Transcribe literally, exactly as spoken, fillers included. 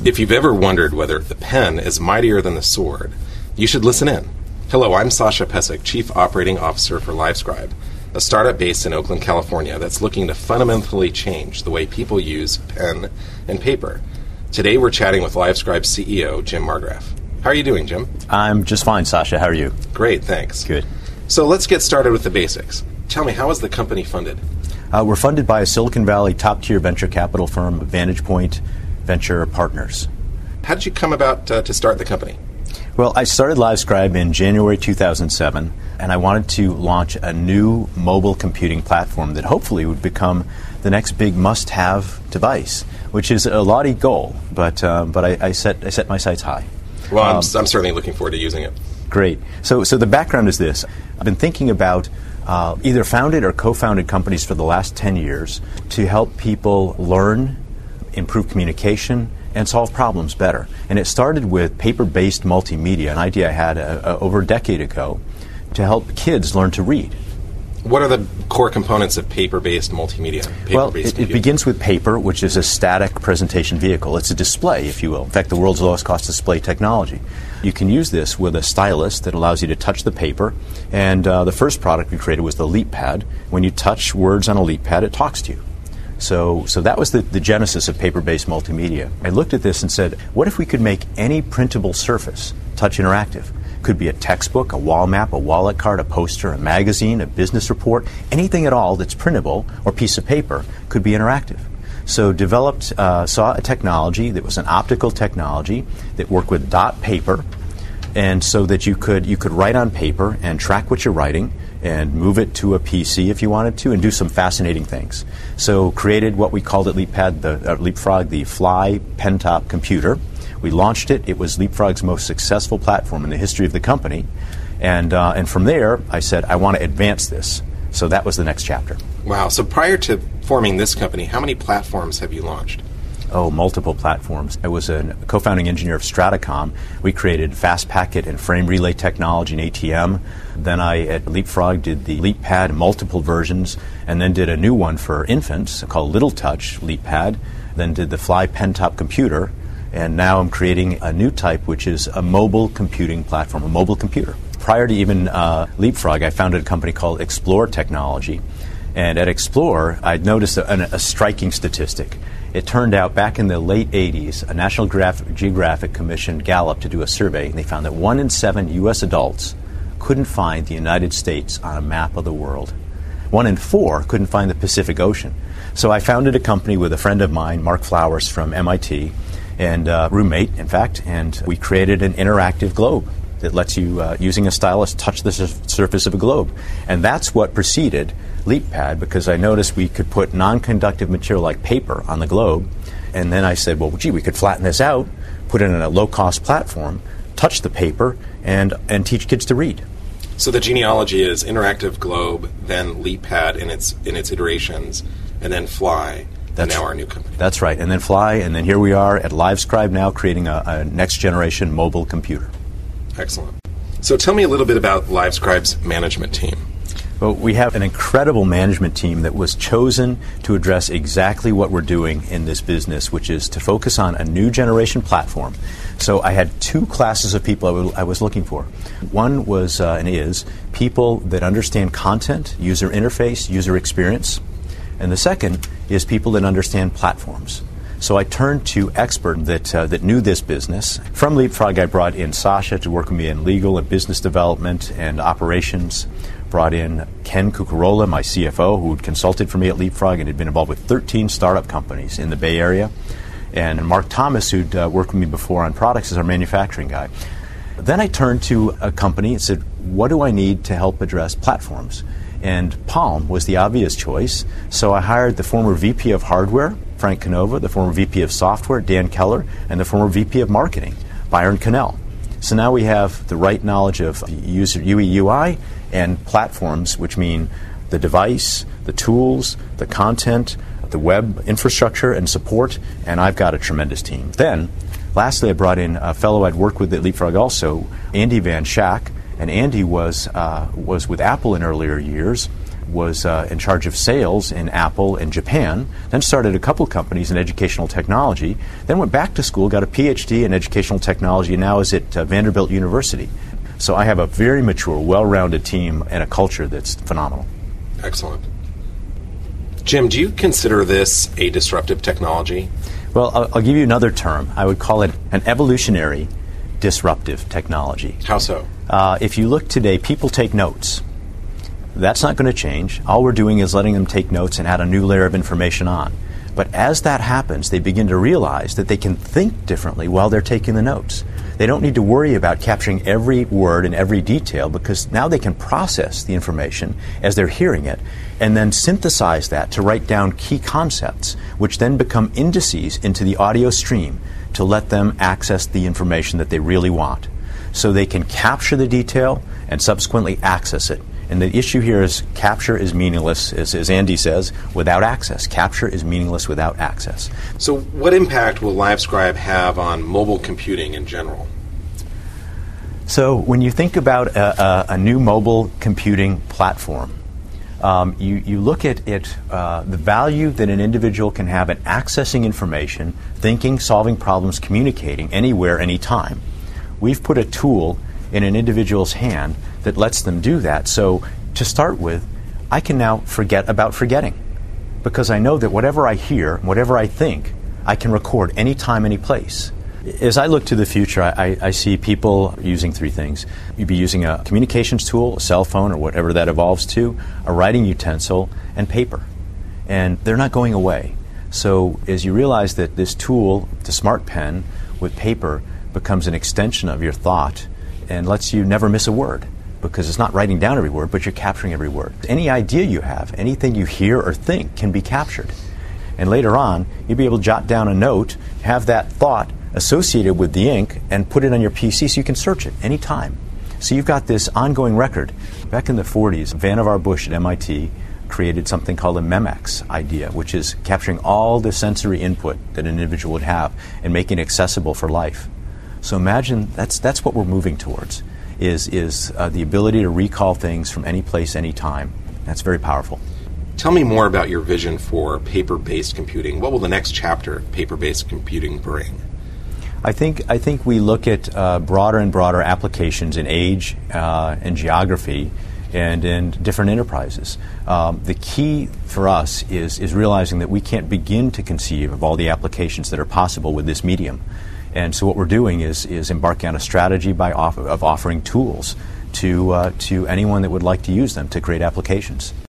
If you've ever wondered whether the pen is mightier than the sword, you should listen in. Hello, I'm Sasha Pesek, Chief Operating Officer for LiveScribe, a startup based in Oakland, California that's looking to fundamentally change the way people use pen and paper. Today we're chatting with LiveScribe's C E O, Jim Margraf. How are you doing, Jim? I'm just fine, Sasha. How are you? Great, thanks. Good. So let's get started with the basics. Tell me, how is the company funded? Uh, we're funded by a Silicon Valley top-tier venture capital firm, Vantage Point Venture Partners. How did you come about uh, to start the company? Well, I started LiveScribe in January two thousand seven, and I wanted to launch a new mobile computing platform that hopefully would become the next big must-have device, which is a lofty goal, but uh, but I, I set I set my sights high. Well, I'm, um, I'm certainly looking forward to using it. Great. So, so the background is this. I've been thinking about uh, either founded or co-founded companies for the last ten years to help people learn, improve communication, and solve problems better. And it started with paper-based multimedia, an idea I had uh, uh, over a decade ago, to help kids learn to read. What are the core components of paper-based multimedia? Paper-based well, it, it begins with paper, which is a static presentation vehicle. It's a display, if you will. In fact, the world's lowest cost display technology. You can use this with a stylus that allows you to touch the paper. And uh, the first product we created was the LeapPad. When you touch words on a LeapPad, it talks to you. So, so that was the, the genesis of paper-based multimedia. I looked at this and said, what if we could make any printable surface touch interactive? Could be a textbook, a wall map, a wallet card, a poster, a magazine, a business report, anything at all that's printable or piece of paper could be interactive. So developed, uh, saw a technology that was an optical technology that worked with dot paper, and so that you could you could write on paper and track what you're writing and move it to a P C if you wanted to and do some fascinating things. So created what we called at LeapPad, the uh, Leapfrog, the Fly Pentop computer. We launched it. It was Leapfrog's most successful platform in the history of the company. And, uh, and from there, I said, I want to advance this. So that was the next chapter. Wow. So prior to forming this company, how many platforms have you launched? Oh, multiple platforms. I was a co-founding engineer of Stratacom. We created fast packet and frame relay technology in A T M. Then I, at Leapfrog, did the LeapPad, multiple versions, and then did a new one for infants called Little Touch LeapPad, then did the Fly Pentop computer, and now I'm creating a new type, which is a mobile computing platform, a mobile computer. Prior to even uh, Leapfrog, I founded a company called Explore Technology. And at Explore, I noticed a, a striking statistic. It turned out back in the late eighties, a National Graph- Geographic commissioned Gallup to do a survey, and they found that one in seven U S adults couldn't find the United States on a map of the world. One in four couldn't find the Pacific Ocean. So I founded a company with a friend of mine, Mark Flowers from M I T, and uh, roommate, in fact, and we created an interactive globe that lets you, uh, using a stylus, touch the sur- surface of a globe. And that's what preceded LeapPad, because I noticed we could put non-conductive material like paper on the globe, and then I said, well, gee, we could flatten this out, put it in a low-cost platform, touch the paper, and, and teach kids to read. So the genealogy is interactive globe, then LeapPad in its in its iterations, and then Fly, and now our new company. That's right, and then Fly, and then here we are at LiveScribe now creating a, a next-generation mobile computer. Excellent. So tell me a little bit about LiveScribe's management team. Well, we have an incredible management team that was chosen to address exactly what we're doing in this business, which is to focus on a new generation platform. So I had two classes of people I, w- I was looking for. One was uh, and is people that understand content, user interface, user experience. And the second is people that understand platforms. So I turned to experts that uh, that knew this business. From Leapfrog, I brought in Sasha to work with me in legal and business development and operations. Brought in Ken Cucarola, my C F O, who had consulted for me at Leapfrog and had been involved with thirteen startup companies in the Bay Area. And Mark Thomas, who'd uh, worked with me before on products, is our manufacturing guy. Then I turned to a company and said, what do I need to help address platforms? And Palm was the obvious choice. So I hired the former V P of hardware, Frank Canova, the former V P of software, Dan Keller, and the former V P of marketing, Byron Cannell. So now we have the right knowledge of user U I U I and platforms, which mean the device, the tools, the content, the web infrastructure and support, and I've got a tremendous team. Then, lastly, I brought in a fellow I'd worked with at Leapfrog also, Andy Van Schaak, and Andy was uh, was with Apple in earlier years, was uh, in charge of sales in Apple in Japan, then started a couple companies in educational technology, then went back to school, got a P H D in educational technology, and now is at uh, Vanderbilt University. So I have a very mature, well-rounded team and a culture that's phenomenal. Excellent. Jim, do you consider this a disruptive technology? Well, I'll, I'll give you another term. I would call it an evolutionary disruptive technology. How so? Uh, if you look today, people take notes. That's not going to change. All we're doing is letting them take notes and add a new layer of information on. But as that happens, they begin to realize that they can think differently while they're taking the notes. They don't need to worry about capturing every word and every detail, because now they can process the information as they're hearing it and then synthesize that to write down key concepts, which then become indices into the audio stream to let them access the information that they really want. So they can capture the detail and subsequently access it. And the issue here is capture is meaningless, as, as Andy says, without access. Capture is meaningless without access. So what impact will LiveScribe have on mobile computing in general? So when you think about a, a, a new mobile computing platform, um, you, you look at it, uh, the value that an individual can have in accessing information, thinking, solving problems, communicating anywhere, anytime. We've put a tool in an individual's hand that lets them do that. So to start with, I can now forget about forgetting, because I know that whatever I hear, whatever I think, I can record anytime, any place. As I look to the future, I, I see people using three things. You'd be using a communications tool, a cell phone, or whatever that evolves to, a writing utensil, and paper. And they're not going away. So as you realize that this tool, the Smart Pen with paper, becomes an extension of your thought and lets you never miss a word, because it's not writing down every word, but you're capturing every word. Any idea you have, anything you hear or think can be captured. And later on, you'll be able to jot down a note, have that thought associated with the ink, and put it on your P C so you can search it anytime. So you've got this ongoing record. Back in the forties, Vannevar Bush at M I T created something called a Memex idea, which is capturing all the sensory input that an individual would have and making it accessible for life. So imagine that's that's what we're moving towards, is, is uh, the ability to recall things from any place, any time. That's very powerful. Tell me more about your vision for paper-based computing. What will the next chapter of paper-based computing bring? I think I think we look at uh, broader and broader applications in age uh, and geography and in different enterprises. Um, the key for us is, is realizing that we can't begin to conceive of all the applications that are possible with this medium. And so what we're doing is, is embarking on a strategy by off- of offering tools to, uh, to anyone that would like to use them to create applications.